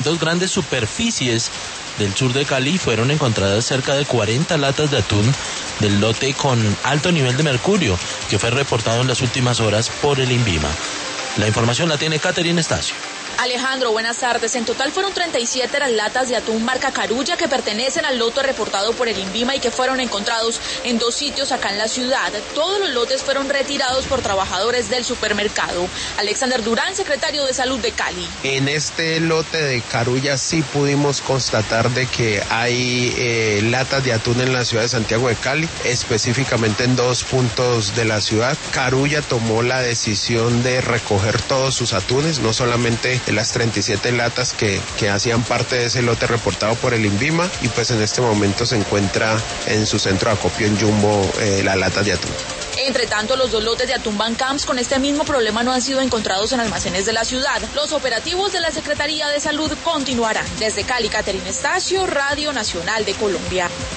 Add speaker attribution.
Speaker 1: Dos grandes superficies del sur de Cali fueron encontradas cerca de 40 latas de atún del lote con alto nivel de mercurio, que fue reportado en las últimas horas por el INVIMA. La información la tiene Catherine Estacio.
Speaker 2: Alejandro, buenas tardes. En total fueron 37 las latas de atún marca Carulla que pertenecen al lote reportado por el INVIMA y que fueron encontrados en 2 sitios acá en la ciudad. Todos los lotes fueron retirados por trabajadores del supermercado. Alexander Durán, secretario de Salud de Cali.
Speaker 3: En este lote de Carulla sí pudimos constatar de que hay latas de atún en la ciudad de Santiago de Cali, específicamente en 2 puntos de la ciudad. Carulla tomó la decisión de recoger todos sus atunes, no solamente las 37 latas que hacían parte de ese lote reportado por el INVIMA, y pues en este momento se encuentra en su centro de acopio en Jumbo la lata de atún.
Speaker 2: Entre tanto, los 2 lotes de atún Bancamps con este mismo problema no han sido encontrados en almacenes de la ciudad. Los operativos de la Secretaría de Salud continuarán. Desde Cali, Catherine Estacio, Radio Nacional de Colombia.